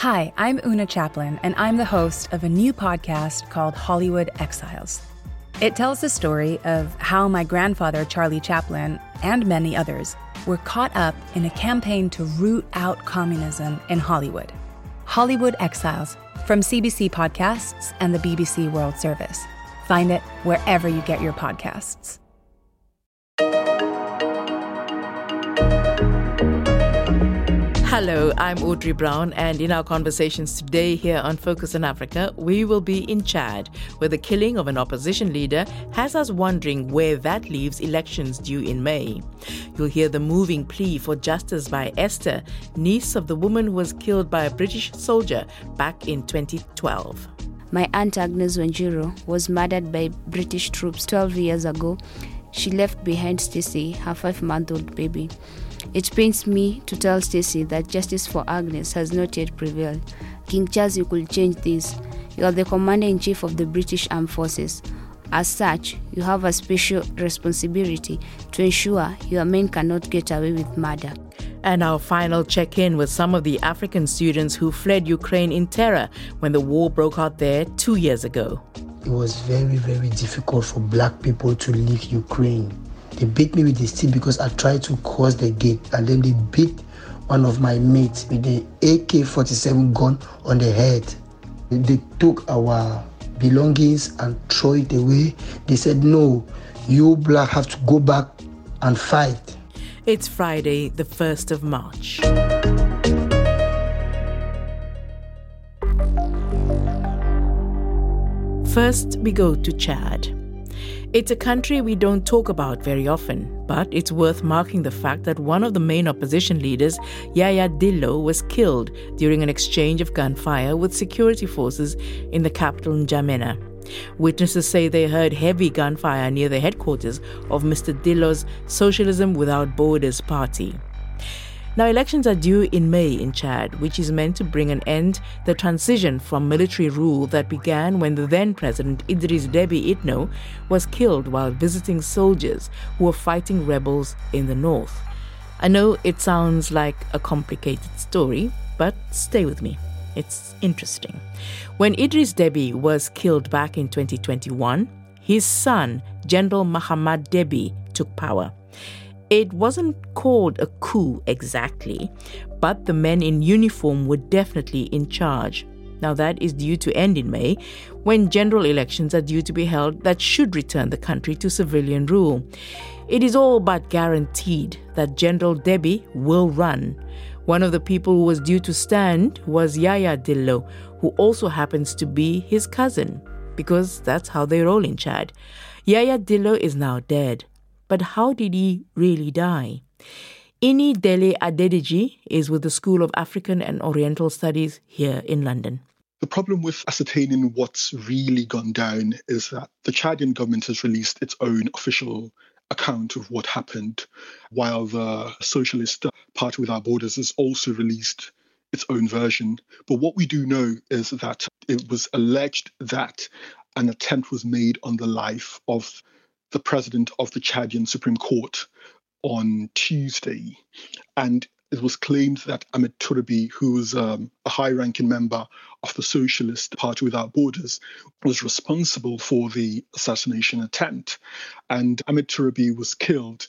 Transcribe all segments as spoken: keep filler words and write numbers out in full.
Hi, I'm Una Chaplin, and I'm the host of a new podcast called Hollywood Exiles. It tells the story of how my grandfather, Charlie Chaplin, and many others were caught up in a campaign to root out communism in Hollywood. Hollywood Exiles, from C B C Podcasts and the B B C World Service. Find it wherever you get your podcasts. Hello, I'm Audrey Brown, and in our conversations today here on Focus on Africa, we will be in Chad, where the killing of an opposition leader has us wondering where that leaves elections due in May. You'll hear the moving plea for justice by Esther, niece of the woman who was killed by a British soldier back in twenty twelve. My aunt Agnes Wanjiru was murdered by British troops twelve years ago. She left behind Stacey, her five-month-old baby. It pains me to tell Stacey that justice for Agnes has not yet prevailed. King Charles, you could change this. You are the Commander-in-Chief of the British Armed Forces. As such, you have a special responsibility to ensure your men cannot get away with murder. And our final check-in with some of the African students who fled Ukraine in terror when the war broke out there two years ago. It was very, very difficult for black people to leave Ukraine. They beat me with the stick because I tried to cross the gate, and then they beat one of my mates with the A K forty-seven gun on the head. They took our belongings and throw it away. They said, no, you black have to go back and fight. It's Friday, the first of March. First, we go to Chad. It's a country we don't talk about very often, but it's worth marking the fact that one of the main opposition leaders, Yaya Dillo, was killed during an exchange of gunfire with security forces in the capital N'Djamena. Witnesses say they heard heavy gunfire near the headquarters of Mister Dillo's Socialism Without Borders party. Now, elections are due in May in Chad, which is meant to bring an end to the transition from military rule that began when the then President Idris Deby Itno was killed while visiting soldiers who were fighting rebels in the north. I know it sounds like a complicated story, but stay with me. It's interesting. When Idris Deby was killed back in twenty twenty-one, his son, General Mahamad Deby, took power. It wasn't called a coup exactly, but the men in uniform were definitely in charge. Now that is due to end in May, when general elections are due to be held that should return the country to civilian rule. It is all but guaranteed that General Deby will run. One of the people who was due to stand was Yaya Dillo, who also happens to be his cousin, because that's how they roll in Chad. Yaya Dillo is now dead. But how did he really die? Ini Dele Adedeji is with the School of African and Oriental Studies here in London. The problem with ascertaining what's really gone down is that the Chadian government has released its own official account of what happened, while the Socialist Party Without Borders has also released its own version. But what we do know is that it was alleged that an attempt was made on the life of the president of the Chadian Supreme Court on Tuesday. And it was claimed that Ahmed Tourabi, who was um, a high-ranking member of the Socialist Party Without Borders, was responsible for the assassination attempt. And Ahmed Tourabi was killed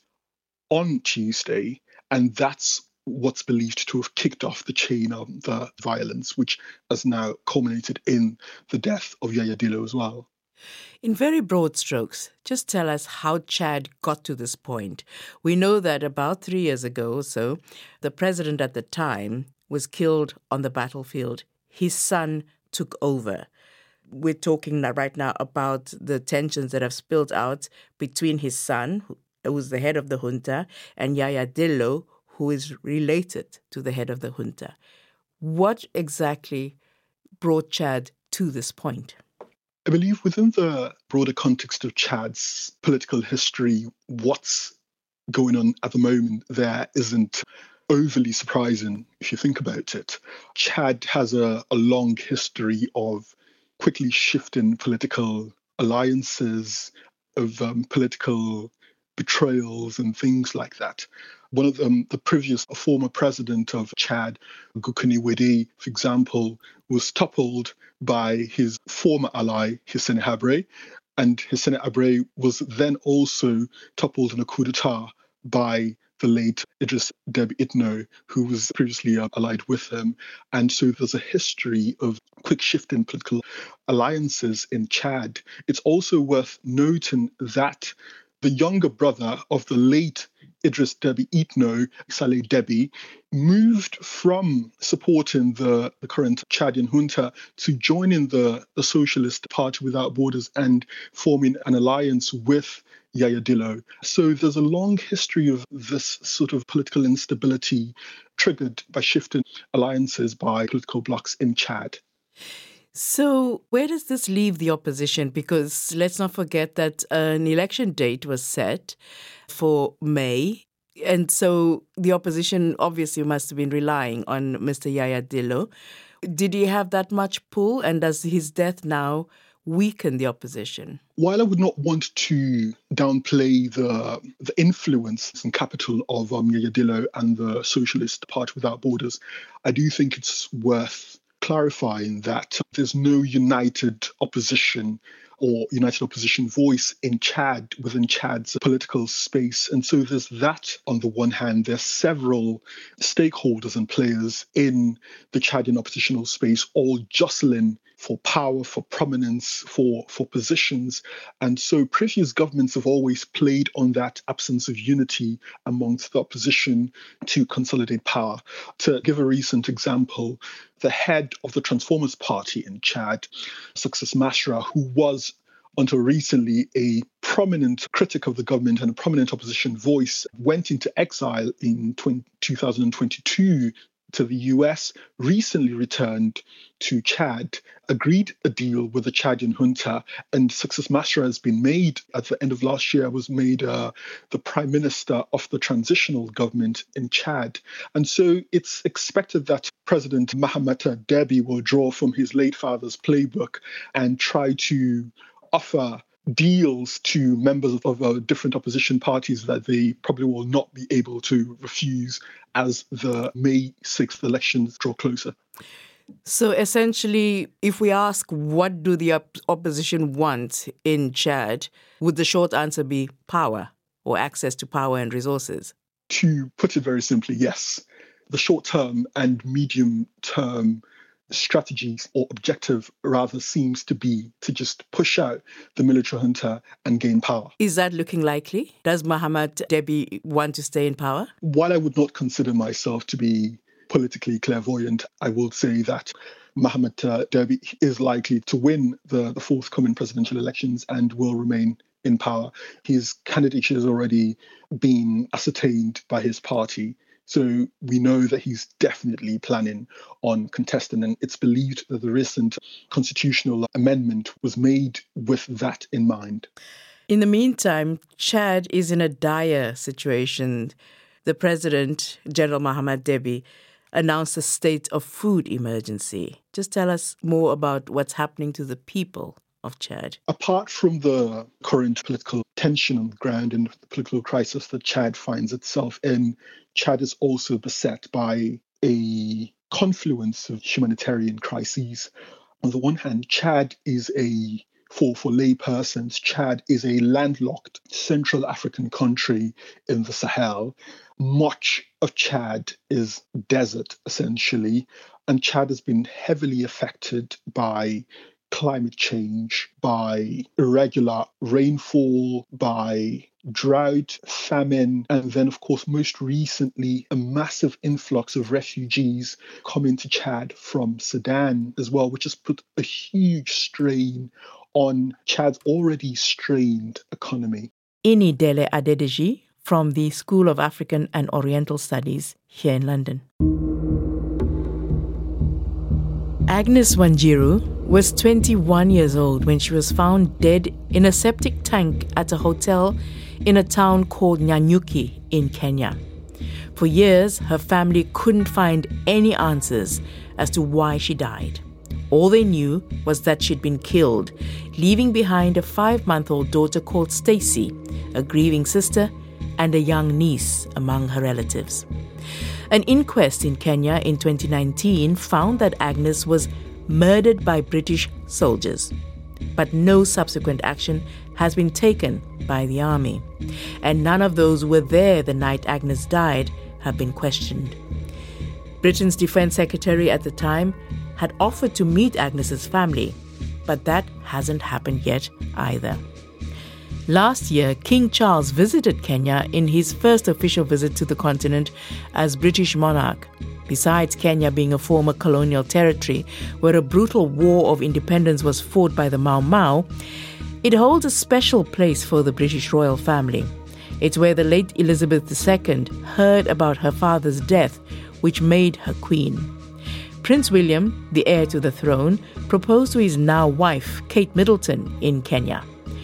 on Tuesday, and that's what's believed to have kicked off the chain of the violence, which has now culminated in the death of Yaya Dillo as well. In very broad strokes, just tell us how Chad got to this point. We know that about three years ago or so, the president at the time was killed on the battlefield. His son took over. We're talking right now about the tensions that have spilled out between his son, who was the head of the junta, and Yaya Dillo, who is related to the head of the junta. What exactly brought Chad to this point? I believe within the broader context of Chad's political history, what's going on at the moment there isn't overly surprising if you think about it. Chad has a, a long history of quickly shifting political alliances, of um, political betrayals and things like that. One of them, the previous former president of Chad, Gukuni Wede, for example, was toppled by his former ally, Hissène Habré, and Hissène Habré was then also toppled in a coup d'etat by the late Idriss Déby Itno, who was previously allied with him. And so there's a history of quick shift in political alliances in Chad. It's also worth noting that the younger brother of the late Idriss Déby Itno, Saleh Déby, moved from supporting the, the current Chadian junta to joining the, the Socialist Party Without Borders and forming an alliance with Yaya Dillo. So there's a long history of this sort of political instability triggered by shifting alliances by political blocs in Chad. So where does this leave the opposition? Because let's not forget that an election date was set for May. And so the opposition obviously must have been relying on Mister Yaya Dillo. Did he have that much pull? And does his death now weaken the opposition? While I would not want to downplay the the influence and capital of um, Yaya Dillo and the Socialist Party Without Borders, I do think it's worth clarifying that there's no united opposition or united opposition voice in Chad, within Chad's political space. And so there's that on the one hand. There's several stakeholders and players in the Chadian oppositional space, all jostling for power, for prominence, for, for positions. And so previous governments have always played on that absence of unity amongst the opposition to consolidate power. To give a recent example, the head of the Transformers Party in Chad, Success Masra, who was until recently a prominent critic of the government and a prominent opposition voice, went into exile in two thousand twenty-two to the U S, recently returned to Chad, agreed a deal with the Chadian junta, and Success Masra has been made, at the end of last year, was made uh, the prime minister of the transitional government in Chad. And so it's expected that President Mahamat Déby will draw from his late father's playbook and try to offer deals to members of, of uh, different opposition parties that they probably will not be able to refuse as the May sixth elections draw closer. So essentially, if we ask what do the op- opposition want in Chad, would the short answer be power or access to power and resources? To put it very simply, yes. The short-term and medium-term strategies or objective rather seems to be to just push out the military junta and gain power. Is that looking likely? Does Mahamat Déby want to stay in power? While I would not consider myself to be politically clairvoyant, I will say that Mahamat uh, Déby is likely to win the, the forthcoming presidential elections and will remain in power. His candidature has already been ascertained by his party. So we know that he's definitely planning on contesting, and it's believed that the recent constitutional amendment was made with that in mind. In the meantime, Chad is in a dire situation. The president, General Mahamat Déby, announced a state of food emergency. Just tell us more about what's happening to the people of Chad. Apart from the current political tension on the ground and the political crisis that Chad finds itself in, Chad is also beset by a confluence of humanitarian crises. On the one hand, Chad is a, for, for lay persons, Chad is a landlocked Central African country in the Sahel. Much of Chad is desert, essentially, and Chad has been heavily affected by climate change, by irregular rainfall, by drought, famine, and then, of course, most recently, a massive influx of refugees coming to Chad from Sudan as well, which has put a huge strain on Chad's already strained economy. Ini Dele Adedeji from the School of African and Oriental Studies here in London. Agnes Wanjiru was twenty-one years old when she was found dead in a septic tank at a hotel in a town called Nyanyuki in Kenya. For years, her family couldn't find any answers as to why she died. All they knew was that she'd been killed, leaving behind a five-month-old daughter called Stacy, a grieving sister, and a young niece among her relatives. An inquest in Kenya in twenty nineteen found that Agnes was murdered by British soldiers, but no subsequent action has been taken by the army, and none of those who were there the night Agnes died have been questioned. Britain's Defence Secretary at the time had offered to meet Agnes's family, but that hasn't happened yet either. Last year, King Charles visited Kenya in his first official visit to the continent as British monarch. Besides Kenya being a former colonial territory where a brutal war of independence was fought by the Mau Mau, it holds a special place for the British royal family. It's where the late Elizabeth the Second heard about her father's death, which made her queen. Prince William, the heir to the throne, proposed to his now wife, Kate Middleton, in Kenya.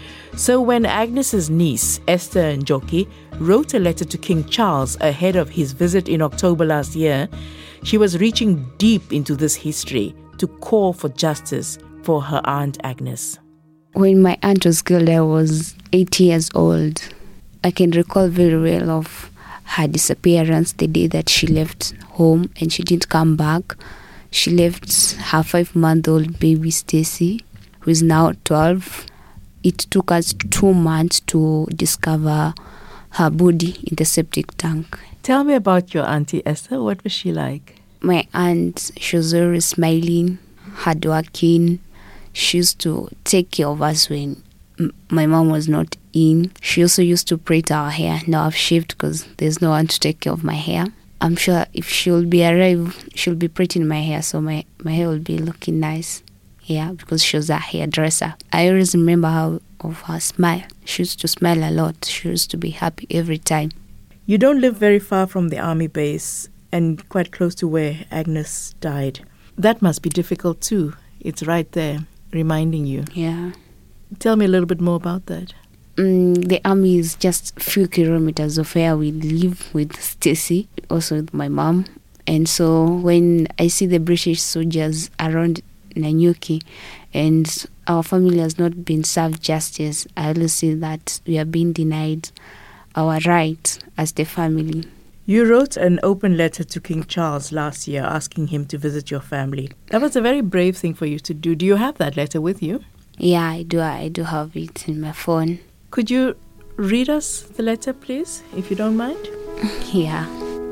So when Agnes's niece, Esther Njoki, wrote a letter to King Charles ahead of his visit in October last year, she was reaching deep into this history to call for justice for her Aunt Agnes. When my aunt was killed, I was eight years old. I can recall very well of her disappearance, the day that she left home and she didn't come back. She left her five-month-old baby, Stacy, who is now twelve. It took us two months to discover her body in the septic tank. Tell me about your Auntie Esther. What was she like? My aunt, she was always smiling, hardworking. She used to take care of us when m- my mom was not in. She also used to braid our hair. Now I've shaved because there's no one to take care of my hair. I'm sure if she'll be arrive, she'll be braiding my hair, so my, my hair will be looking nice. Yeah, because she was a hairdresser. I always remember how of her smile. She used to smile a lot. She used to be happy every time. You don't live very far from the army base and quite close to where Agnes died. That must be difficult too. It's right there, reminding you. Yeah. Tell me a little bit more about that. Mm, the army is just a few kilometers of where we live with Stacy, also with my mom. And so when I see the British soldiers around Nanyuki and our family has not been served justice, I always see that we are being denied our right as the family. You wrote an open letter to King Charles last year asking him to visit your family. That was a very brave thing for you to do. Do you have that letter with you? Yeah, I do. I do have it in my phone. Could you read us the letter, please, if you don't mind? Yeah.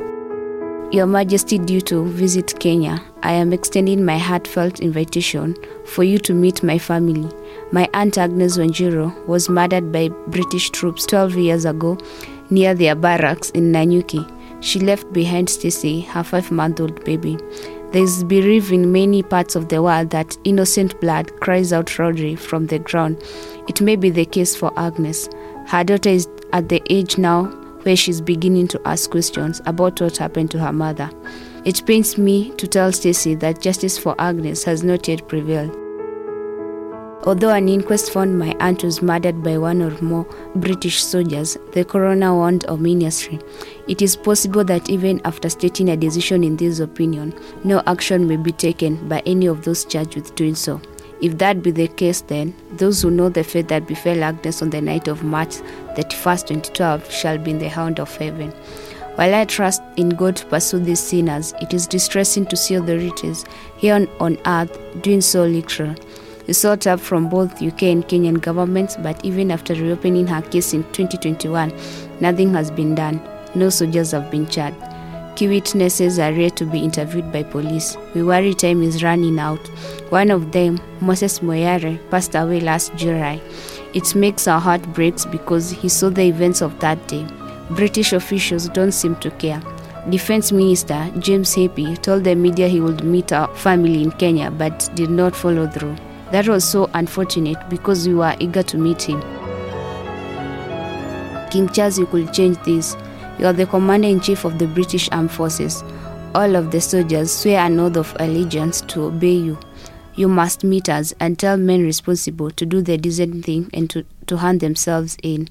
Your Majesty, due to visit Kenya, I am extending my heartfelt invitation for you to meet my family. My Aunt Agnes Wanjiru was murdered by British troops twelve years ago near their barracks in Nanyuki. She left behind Stacy, her five-month-old baby. There is belief in many parts of the world that innocent blood cries out loudly from the ground. It may be the case for Agnes. Her daughter is at the age now where she's beginning to ask questions about what happened to her mother. It pains me to tell Stacy that justice for Agnes has not yet prevailed. Although an inquest found my aunt was murdered by one or more British soldiers, the coroner warned ominously. It is possible that even after stating a decision in this opinion, no action may be taken by any of those charged with doing so. If that be the case, then those who know the fate that befell Agnes on the night of March thirty-first, twenty twelve, shall be in the hound of heaven. While I trust in God to pursue these sinners, it is distressing to see authorities here on, on earth doing so little. We sought help from both U K and Kenyan governments, but even after reopening her case in twenty twenty-one, nothing has been done. No soldiers have been charged. Key witnesses are yet to be interviewed by police. We worry time is running out. One of them, Moses Moyare, passed away last July. It makes our heart breaks because he saw the events of that day. British officials don't seem to care. Defense Minister James Heappey told the media he would meet our family in Kenya but did not follow through. That was so unfortunate because we were eager to meet him. King Charles, you could change this. You are the Commander-in-Chief of the British Armed Forces. All of the soldiers swear an oath of allegiance to obey you. You must meet us and tell men responsible to do the decent thing and to, to hand themselves in.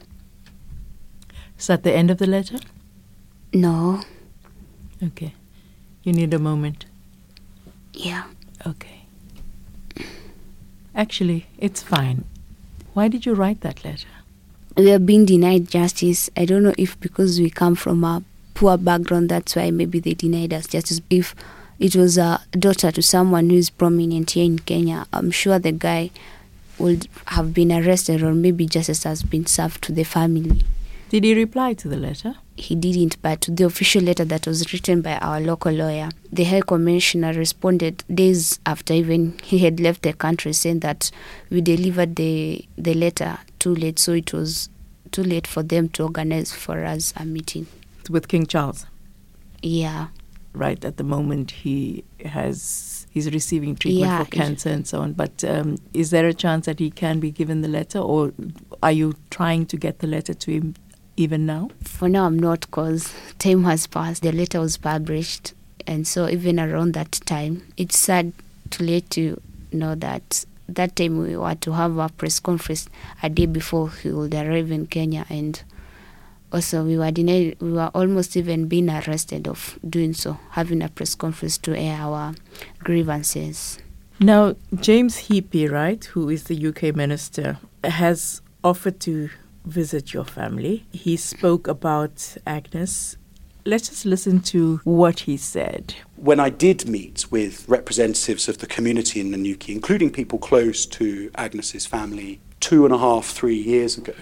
Is that the end of the letter? No. Okay. You need a moment. Yeah. Okay. Actually, it's fine. Why did you write that letter? we are being denied justice. I don't know if because we come from a poor background, that's why maybe they denied us justice. If it was a daughter to someone who is prominent here in Kenya, I'm sure the guy would have been arrested, or maybe justice has been served to the family. Did he reply to the letter? He didn't, but to the official letter that was written by our local lawyer, the High Commissioner responded days after even he had left the country, saying that we delivered the, the letter too late, so it was too late for them to organize for us a meeting. With King Charles? Yeah. Right, at the moment he has he's receiving treatment yeah, for cancer and so on. But um, is there a chance that he can be given the letter, or are you trying to get the letter to him even now? For now, I'm not, because time has passed. The letter was published, and so even around that time, it's sad to let you know that that time we were to have a press conference a day before he would arrive in Kenya, and also we were denied, we were almost even being arrested of doing so, having a press conference to air our grievances. Now, James Heappey, right, who is the U K minister, has offered to visit your family. He spoke about Agnes. Let's just listen to what he said. When I did meet with representatives of the community in Nanyuki, including people close to Agnes's family, two and a half, three years ago,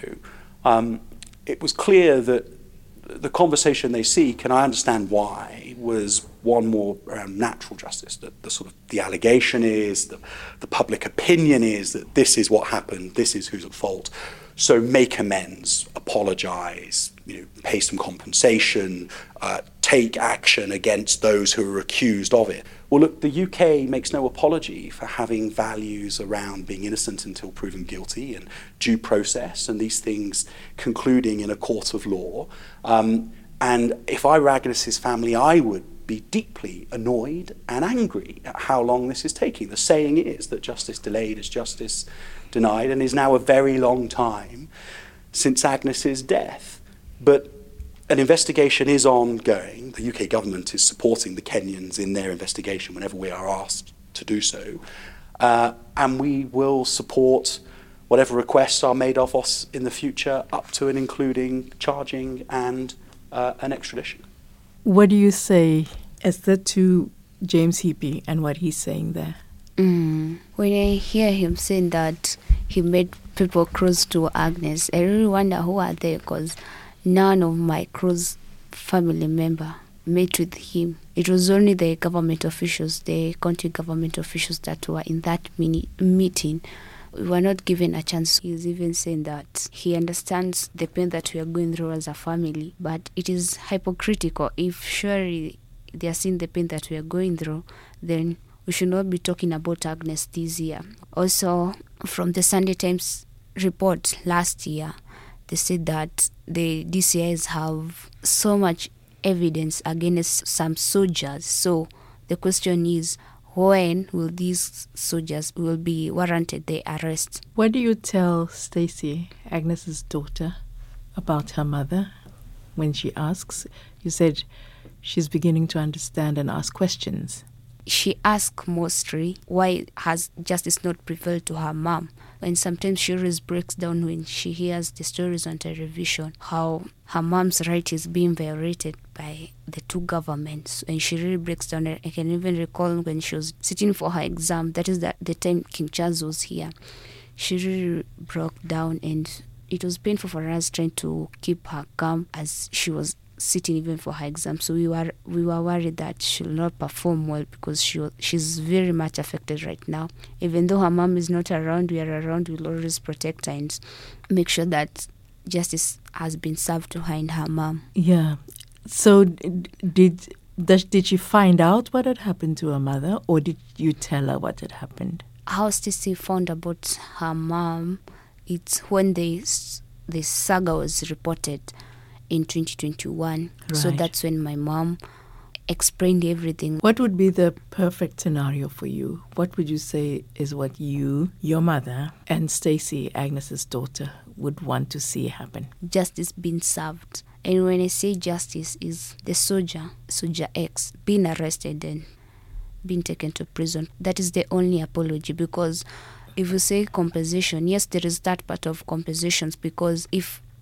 um, it was clear that the conversation they seek, and I understand why, was one more around natural justice. That the sort of the allegation is, the, the public opinion is that this is what happened, this is who's at fault. So make amends, apologise, you know, pay some compensation, uh, take action against those who are accused of it. Well, look, the U K makes no apology for having values around being innocent until proven guilty and due process and these things concluding in a court of law. Um, and if I were Agnes's family, I would be deeply annoyed and angry at how long this is taking. The saying is that justice delayed is justice denied, and is now a very long time since Agnes's death. But an investigation is ongoing. The U K government is supporting the Kenyans in their investigation whenever we are asked to do so. Uh, and we will support whatever requests are made of us in the future, up to and including charging and uh, an extradition. What do you say, Esther, to James Heappey and what he's saying there? Mm. When I hear him saying that he made people close to Agnes, I really wonder who are they, because none of my close family member met with him. It was only the government officials, the county government officials that were in that mini- meeting. We were not given a chance. He's even saying that he understands the pain that we are going through as a family, but it is hypocritical. If surely they are seeing the pain that we are going through, then we should not be talking about Agnes this year. Also, from the Sunday Times report last year, they said that the D C Is have so much evidence against some soldiers. So the question is, when will these soldiers will be warranted their arrest? What do you tell Stacey, Agnes's daughter, about her mother when she asks? You said she's beginning to understand and ask questions. She asks mostly why has justice not prevailed to her mom. And sometimes she always breaks down when she hears the stories on television, how her mom's right is being violated by the two governments. And she really breaks down. I can even recall when she was sitting for her exam, that is the, the time King Charles was here. She really broke down, and it was painful for us trying to keep her calm as she was sitting even for her exam. So we were we were worried that she will not perform well, because she she's very much affected right now. Even though her mom is not around, we are around. We'll always protect her and make sure that justice has been served to her and her mom. Yeah. So did does, did she find out what had happened to her mother, or did you tell her what had happened? How Stacey found about her mom, it's when the the saga was reported in twenty twenty-one. Right. So that's when my mom explained everything. What would be the perfect scenario for you? What would you say is what you, your mother, and Stacey, Agnes's daughter, would want to see happen? Justice being served. And when I say justice, is the soldier, Soldier X, being arrested and being taken to prison. That is the only apology, because if you say compensation, yes, there is that part of compensations, because if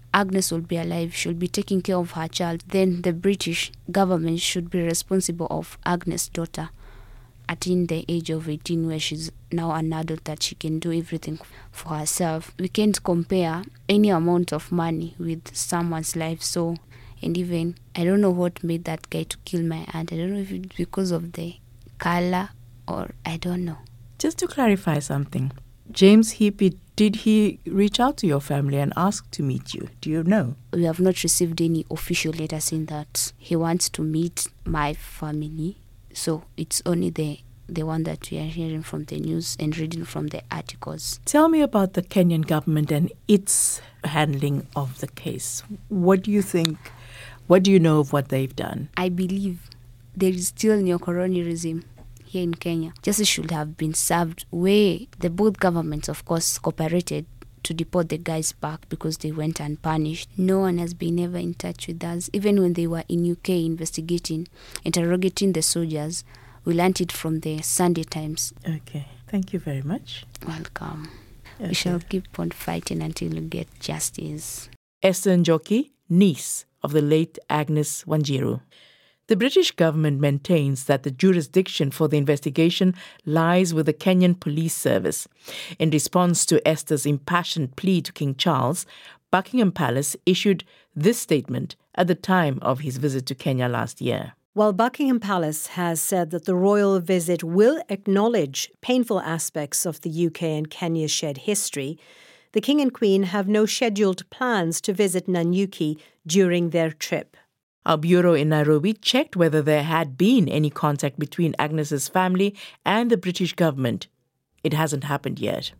Agnes will be alive, she'll be taking care of her child, then the British government should be responsible of Agnes' daughter attain the age of eighteen, where she's now an adult that she can do everything for herself. We can't compare any amount of money with someone's life. So, and even, I don't know what made that guy to kill my aunt. I don't know if it's because of the color or I don't know. Just to clarify something, James Heapy, did he reach out to your family and ask to meet you? Do you know? We have not received any official letter saying that he wants to meet my family. So it's only the the one that we are hearing from the news and reading from the articles. Tell me about the Kenyan government and its handling of the case. What do you think? What do you know of what they've done? I believe there is still neo-colonialism here in Kenya. Justice should have been served where the both governments, of course, cooperated to deport the guys back because they went unpunished. No one has been ever in touch with us. Even when they were in U K investigating, interrogating the soldiers, we learned it from the Sunday Times. Okay. Thank you very much. Welcome. Okay. We shall keep on fighting until we get justice. Esther Njoki, niece of the late Agnes Wanjiru. The British government maintains that the jurisdiction for the investigation lies with the Kenyan Police Service. In response to Esther's impassioned plea to King Charles, Buckingham Palace issued this statement at the time of his visit to Kenya last year. While Buckingham Palace has said that the royal visit will acknowledge painful aspects of the U K and Kenya's shared history, the King and Queen have no scheduled plans to visit Nanyuki during their trip. Our bureau in Nairobi checked whether there had been any contact between Agnes's family and the British government. It hasn't happened yet.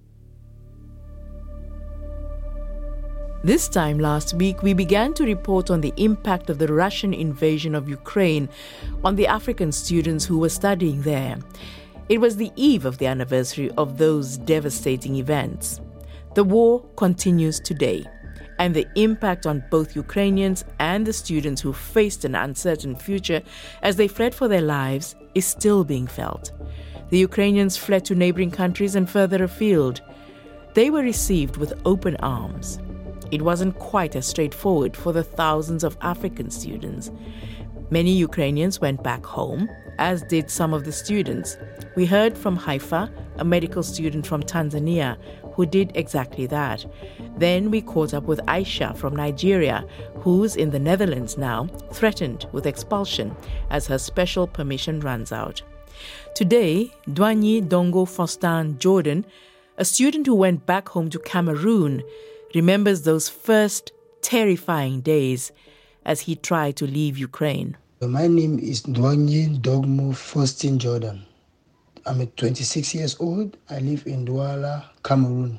This time last week, we began to report on the impact of the Russian invasion of Ukraine on the African students who were studying there. It was the eve of the anniversary of those devastating events. The war continues today, and the impact on both Ukrainians and the students who faced an uncertain future as they fled for their lives is still being felt. The Ukrainians fled to neighboring countries and further afield. They were received with open arms. It wasn't quite as straightforward for the thousands of African students. Many Ukrainians went back home, as did some of the students. We heard from Haifa, a medical student from Tanzania, who did exactly that. Then we caught up with Aisha from Nigeria, who's in the Netherlands now, threatened with expulsion as her special permission runs out. Today, Dwanyi Dongo Fostan Jordan, a student who went back home to Cameroon, remembers those first terrifying days as he tried to leave Ukraine. My name is Dwanyi Dogmo Faustin Jordan. I'm twenty-six years old. I live in Douala, Cameroon.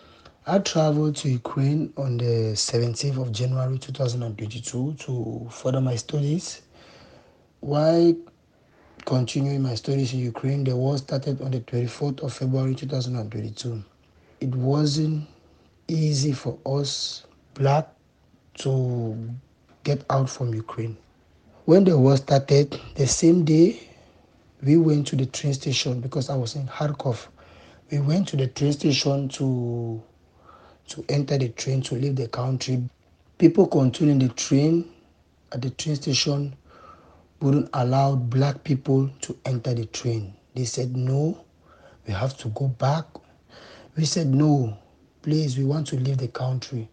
I traveled to Ukraine on the seventeenth of January two thousand twenty-two to further my studies. While continuing my studies in Ukraine, the war started on the twenty-fourth of February two thousand twenty-two. It wasn't easy for us black to get out from Ukraine. When the war started, the same day, we went to the train station because I was in Kharkov. We went to the train station to, to enter the train to leave the country. People controlling the train at the train station wouldn't allow black people to enter the train. They said, no, we have to go back. We said, no, please, we want to leave the country.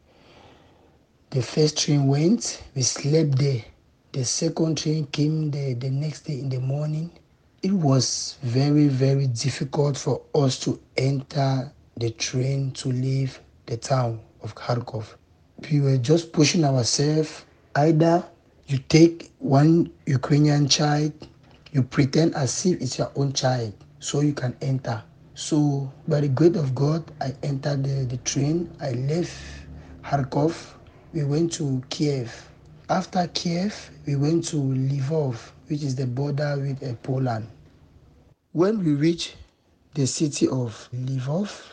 The first train went, we slept there. The second train came the, the next day in the morning. It was very, very difficult for us to enter the train to leave the town of Kharkov. We were just pushing ourselves. Either you take one Ukrainian child, you pretend as if it's your own child, so you can enter. So, by the grace of God, I entered the, the train. I left Kharkov. We went to Kiev. After Kiev, we went to Lvov, which is the border with uh, Poland. When we reached the city of Lvov,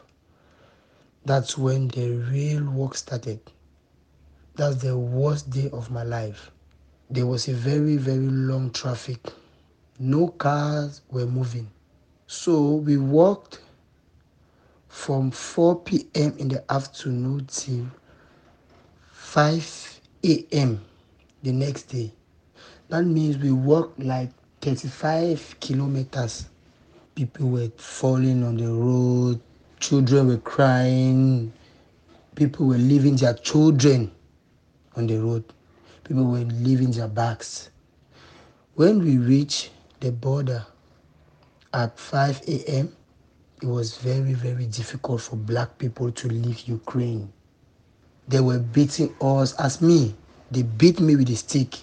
that's when the real work started. That's the worst day of my life. There was a very, very long traffic. No cars were moving. So we walked from four p.m. in the afternoon till five a.m. the next day. That means we walked like thirty-five kilometers. People were falling on the road. Children were crying. People were leaving their children on the road. People were leaving their bags. When we reached the border at five a.m., it was very, very difficult for black people to leave Ukraine. They were beating us as me. They beat me with a stick.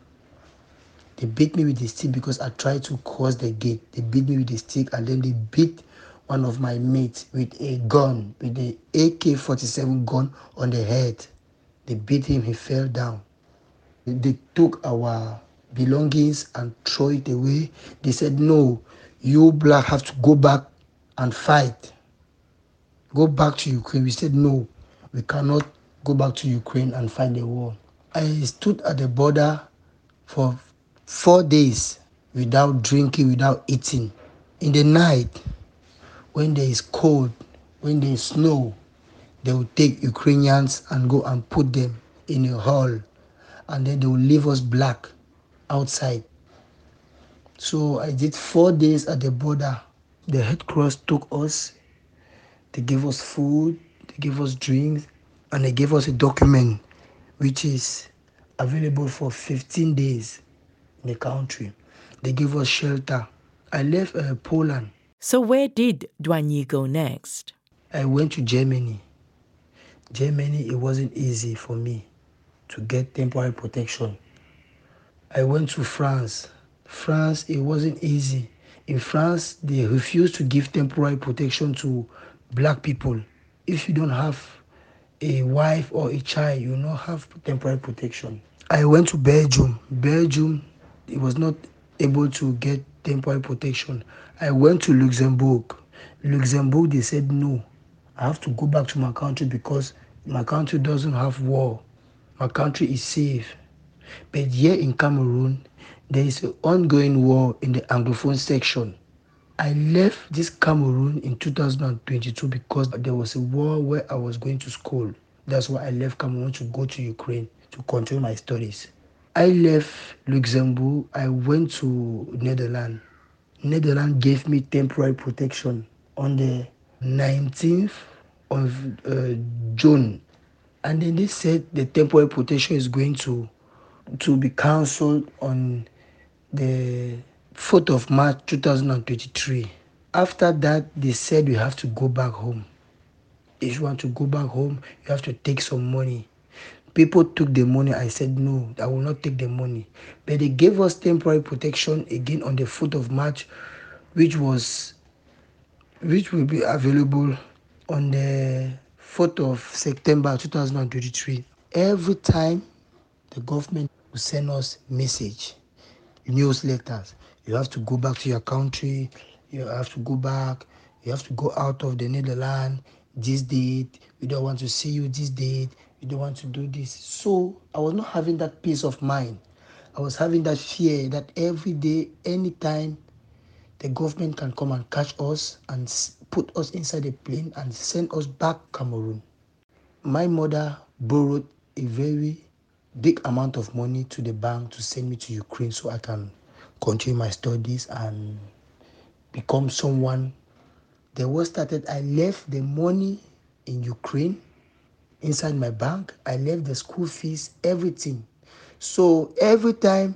They beat me with a stick because I tried to cross the gate. They beat me with a stick, and then they beat one of my mates with a gun, with the A K forty-seven gun on the head. They beat him, he fell down. They took our belongings and throw it away. They said, no, you black have to go back and fight. Go back to Ukraine. We said, no, we cannot go back to Ukraine and fight the war. I stood at the border for four days without drinking, without eating. In the night, when there is cold, when there is snow, they will take Ukrainians and go and put them in a hall, and then they will leave us black outside. So I did four days at the border. The Red Cross took us. They gave us food, they gave us drinks, and they gave us a document which is available for fifteen days in the country. They gave us shelter. I left uh, Poland. So where did Douanier go next? I went to Germany. Germany, it wasn't easy for me to get temporary protection. I went to France. France, it wasn't easy. In France, they refused to give temporary protection to black people. If you don't have a wife or a child, you will not have temporary protection. I went to Belgium. Belgium, it was not able to get temporary protection. I went to Luxembourg. Luxembourg, they said no. I have to go back to my country because my country doesn't have war. My country is safe. But here in Cameroon, there is an ongoing war in the Anglophone section. I left this Cameroon in two thousand twenty-two because there was a war where I was going to school. That's why I left Cameroon to go to Ukraine to continue my studies. I left Luxembourg. I went to Netherlands. Netherlands gave me temporary protection on the nineteenth of uh, June. And then they said the temporary protection is going to, to be cancelled on the fourth of March two thousand twenty-three. After that, they said you have to go back home. If you want to go back home, you have to take some money. People took the money. I said, no, I will not take the money. But they gave us temporary protection again on the fourth of March, which was, which will be available on the fourth of September two thousand twenty-three. Every time the government will send us message, newsletters. You have to go back to your country. You have to go back. You have to go out of the Netherlands. This date. We don't want to see you this date. We don't want to do this. So I was not having that peace of mind. I was having that fear that every day, anytime, the government can come and catch us and put us inside a plane and send us back to Cameroon. My mother borrowed a very big amount of money to the bank to send me to Ukraine so I can continue my studies and become someone. The war started, I left the money in Ukraine inside my bank. I left the school fees, everything. So every time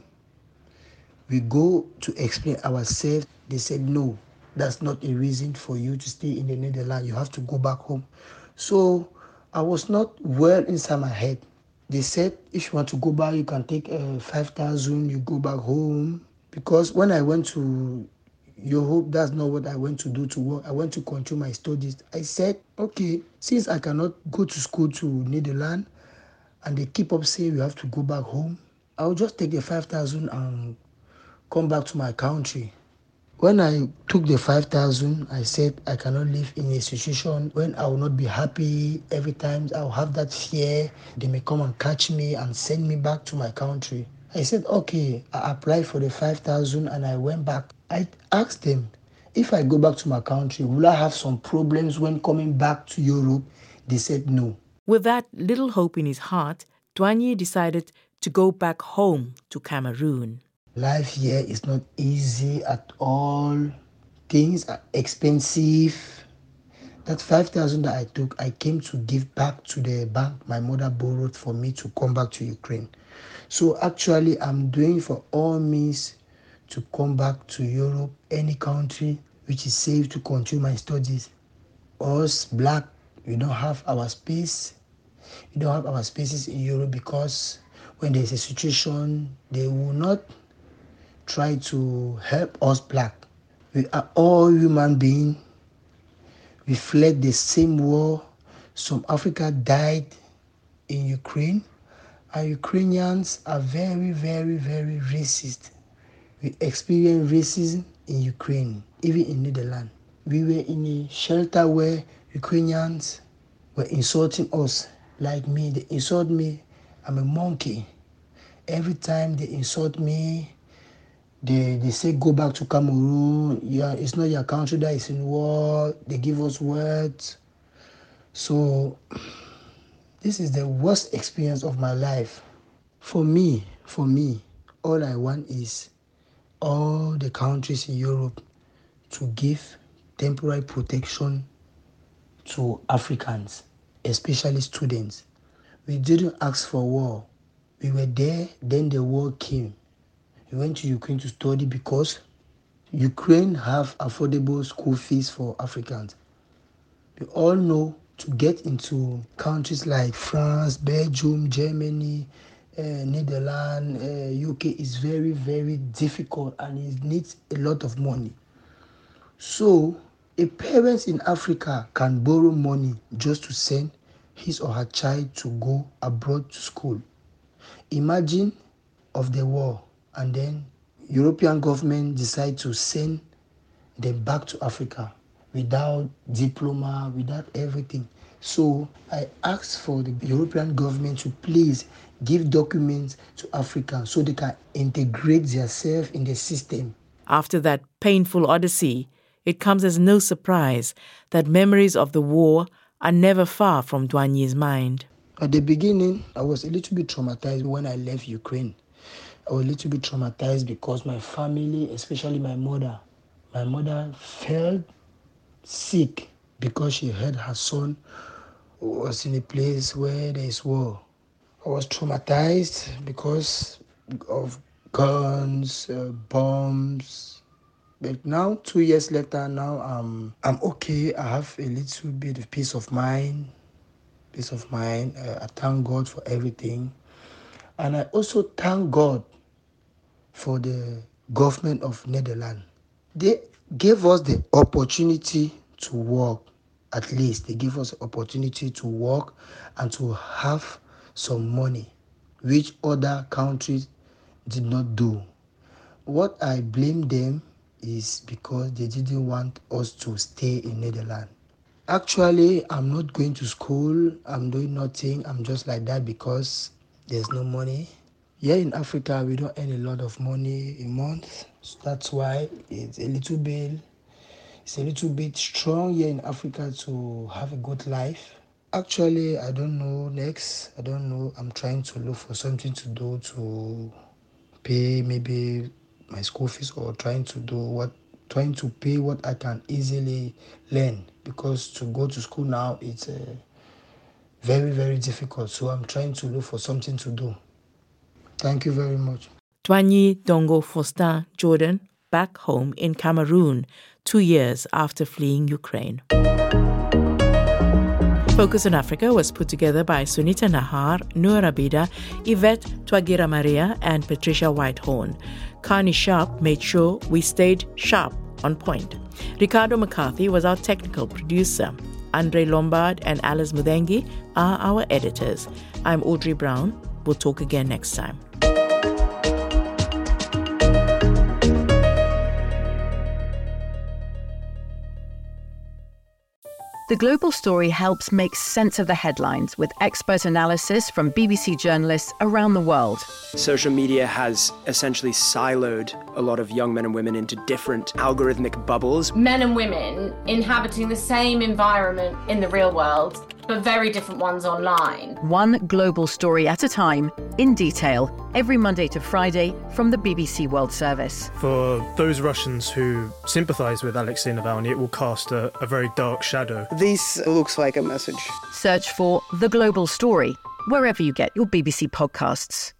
we go to explain ourselves, they said, no, that's not a reason for you to stay in the Netherlands. You have to go back home. So I was not well inside my head. They said, if you want to go back, you can take uh, five thousand, you go back home. Because when I went to Europe, that's not what I went to do to work. I went to continue my studies. I said, okay, since I cannot go to school to Netherlands, and they keep up saying you have to go back home, I'll just take the five thousand and come back to my country. When I took the five thousand, I said I cannot live in a situation when I will not be happy. Every time I'll have that fear, they may come and catch me and send me back to my country. I said, okay, I applied for the five thousand and I went back. I asked them, if I go back to my country, will I have some problems when coming back to Europe? They said no. With that little hope in his heart, Duan Yi decided to go back home to Cameroon. Life here is not easy at all. Things are expensive. That five thousand that I took, I came to give back to the bank my mother borrowed for me to come back to Ukraine. So actually, I'm doing for all means to come back to Europe, any country which is safe to continue my studies. Us, black, we don't have our space. We don't have our spaces in Europe because when there's a situation, they will not try to help us black. We are all human beings. We fled the same war. Some Africa died in Ukraine. And Ukrainians are very, very, very racist. We experienced racism in Ukraine, even in Netherlands. We were in a shelter where Ukrainians were insulting us. Like me, they insult me. I'm a monkey. Every time they insult me, They they say, go back to Cameroon. Yeah, it's not your country that is in war. They give us words. So this is the worst experience of my life. For me, for me, all I want is all the countries in Europe to give temporary protection to Africans, especially students. We didn't ask for war. We were there, then the war came. We went to Ukraine to study because Ukraine have affordable school fees for Africans. We all know to get into countries like France, Belgium, Germany, uh, Netherlands, uh, U K is very, very difficult and it needs a lot of money. So a parent in Africa can borrow money just to send his or her child to go abroad to school. Imagine of the war. And then European government decide to send them back to Africa without diploma, without everything. So I asked for the European government to please give documents to Africans so they can integrate themselves in the system. After that painful odyssey, it comes as no surprise that memories of the war are never far from Duan Yi's mind. At the beginning, I was a little bit traumatized when I left Ukraine. I was a little bit traumatized because my family, especially my mother, my mother felt sick because she heard her son was in a place where there is war. I was traumatized because of guns, uh, bombs. But now, two years later, now um, I'm okay. I have a little bit of peace of mind. Peace of mind. Uh, I thank God for everything. And I also thank God for the government of Netherlands. They gave us the opportunity to work, at least. They gave us the opportunity to work and to have some money, which other countries did not do. What I blame them is because they didn't want us to stay in Netherlands. Actually, I'm not going to school. I'm doing nothing. I'm just like that because there's no money. Here in Africa, we don't earn a lot of money a month. So that's why it's a little bit, it's a little bit strong here in Africa to have a good life. Actually, I don't know next. I don't know. I'm trying to look for something to do to pay maybe my school fees or trying to do what, trying to pay what I can easily learn. Because to go to school now, it's uh, very, very difficult. So I'm trying to look for something to do. Thank you very much. Duan Yi Dongo Faustin Jordan back home in Cameroon two years after fleeing Ukraine. Focus on Africa was put together by Sunita Nahar, Noor Abida, Yvette Twagira Maria, and Patricia Whitehorn. Carney Sharp made sure we stayed sharp on point. Ricardo McCarthy was our technical producer. Andre Lombard and Alice Mudengi are our editors. I'm Audrey Brown. We'll talk again next time. The Global Story helps make sense of the headlines with expert analysis from B B C journalists around the world. Social media has essentially siloed a lot of young men and women into different algorithmic bubbles. Men and women inhabiting the same environment in the real world, but very different ones online. One global story at a time, in detail, every Monday to Friday from the B B C World Service. For those Russians who sympathise with Alexei Navalny, it will cast a, a very dark shadow. This looks like a message. Search for The Global Story wherever you get your B B C podcasts.